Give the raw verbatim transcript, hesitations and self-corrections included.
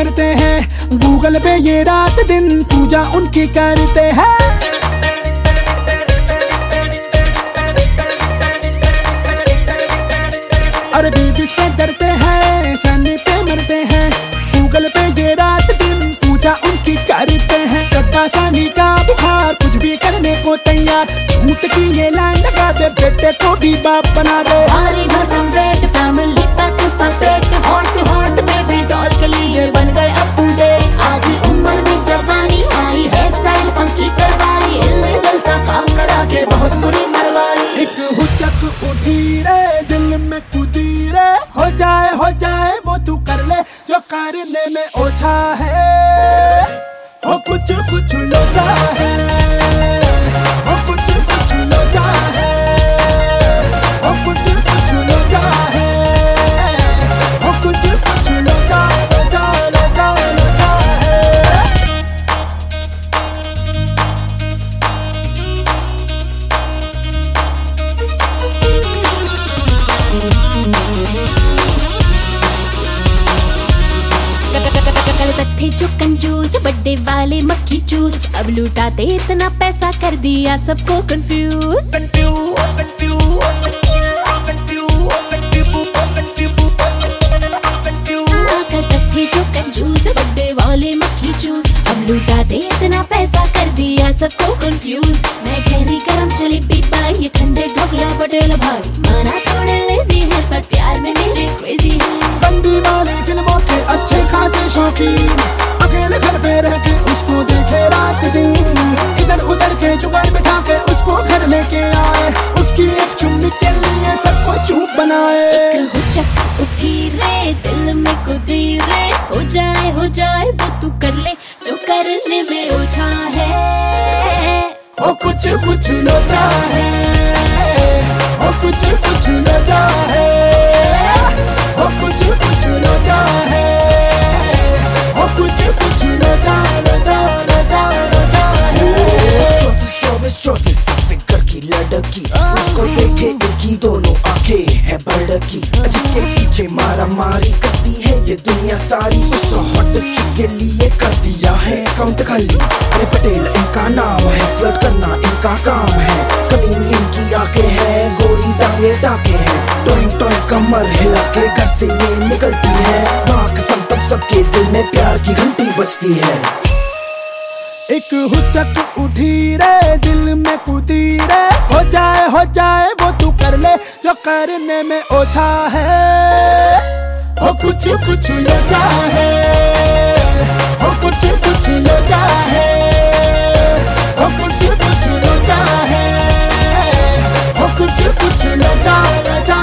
मरते हैं, गूगल पे ये रात दिन पूजा उनकी करते हैं। अरे बीवी से डरते हैं, सनी पे मरते हैं, गूगल पे ये रात दिन पूजा उनकी करते हैं। चड्डा सानी का बुखार कुछ भी करने को तैयार, झूठ की ये लाइन लगा दे, बेटे को भी बाप बना दे। भारी भरकम वेट फैमिली पैक सपेट, हॉट हॉट बेबी डॉल के लिए बन गए अप टू डेट। आधी उम्र में जवानी आई, हेयर स्टाइल फंकी करवाई, इल्लीगल सा काम करा के बहुत बुरी मरवाई। एक हुचक उठी रे दिल में कूदी रे, हो जाए हो जाए वो तू कर ले जो करने में ओछा है, हो कुछ कुछ लोचा है, हो कुछ कुछ लोचा है, हो कुछ कुछ लोचा है, हो कुछ कुछ लोचा लोचा लोचा लोचा है। कल तक थे जो कंजूस, बर्थडे वाले मक्खी चूस, अब लुटाते इतना पैसा कर दिया सबको कंफ्यूज। कल तक थे जो कंजूस, बर्थडे वाले मक्खी चूस, अब लुटाते इतना पैसा कर दिया सबको कंफ्यूज। मैं गहरी गरम चली पीपा, ये ठंडे ढोकला पटेल भाई, माना थोड़े लेजी है पर प्यार में मेरे क्रेजी है। बंदी वाली फिल्मों के अच्छे खासे शौकीन, अकेले घर पे रह के उसको देखे रात दिन, इधर उधर के जुगाड़ बिठा के उसको घर लेके आए, उसकी एक चुम्मी के लिए सबको चूप बनाए। एक हुचक उठी रे दिल में कूदी रे, हो जाए हो जाए वो तू कर ले जो करने में ओछा है, हो कुछ कुछ लोचा है, हो कुछ कुछ लोचा है, हो कुछ कुछ लोचा है, हो कुछ कुछ लोचा लोचा लोचा लोचा है। चौतीस चौबीस चौतीस फिकर की लड़की, उसको देखे इनकी दोनों आंखें है बड़की, जिसके पीछे मारा मारी करती है ये दुनिया सारी, उसको हॉट चिक के लिए कर दिया है अकाउंट खाली। अरे पटेल इनका नाम है, फ्लर्ट करना इनका काम है, कमीनी इनकी आंखें है, गोरी टांगे टाके है, टॉइंग टॉइंग कमर हिला के घर से ये निकलती है, बाक सब तब सबके दिल में प्यार की घंटी बजती है। एक हुचक उठी रे दिल में कूदी रे, हो जाए हो जाए वो तू कर ले जो करने में ओछा है, हो कुछ कुछ लोचा है, हो कुछ कुछ लोचा है, हो कुछ कुछ लोचा है, हो कुछ कुछ लोचा लोचा